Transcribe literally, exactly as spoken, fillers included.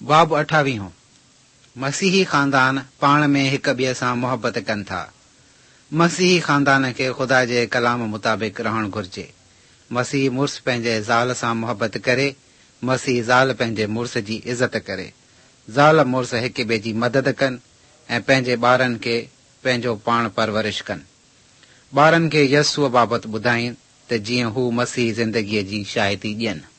बाब अठावीह। मसीही खानदान पाण में हिक ॿिए सां मोहबत कनि था। मसीही खानदान खे ख़ुदा जे कलाम मुताबिक़ रहणु घुर्जे। मसीह मुड़ुस पंहिंजे ज़ाल सां मोहबत करे, मसीह ज़ाल पंहिंजे मुड़ुस जी इज़त करे। ज़ाल मुड़ुस हिक ॿिए जी मदद कनि ऐं पंहिंजे ॿारनि खे पंहिंजो पाण परवरिश कनि। ॿारनि खे यस्सूअ बाबति ॿुधाइनि त जीअं हू मसीह ज़िंदगीअ जी शाहिदी ॾियनि।